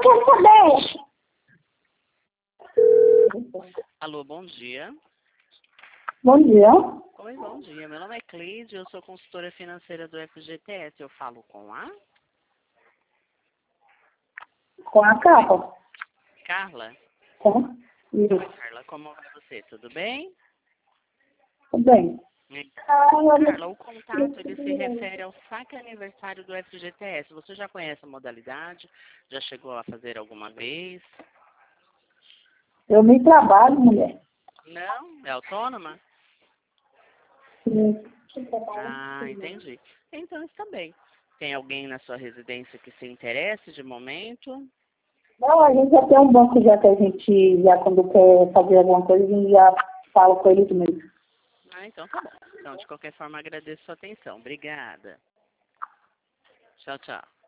quero saber. Alô, bom dia. Bom dia. Oi, bom dia. Meu nome é Cleide, eu sou consultora financeira do FGTS. Eu falo com a Com a capa. Carla. Com isso. Oi, Carla, como vai você? Tudo bem? Tudo bem. Carla, o contato ele se refere ao saque aniversário do FGTS. Você já conhece a modalidade? Já chegou a fazer alguma vez? Eu me trabalho, mulher. Não? É autônoma? Sim. Ah, entendi. Então está bem. Tem alguém na sua residência que se interesse de momento? Não, a gente já tem um banco já que a gente, já quando quer fazer alguma coisa, a gente já fala com eles mesmo. Ah, então tá bom. Então, de qualquer forma, agradeço a sua atenção. Obrigada. Tchau, tchau.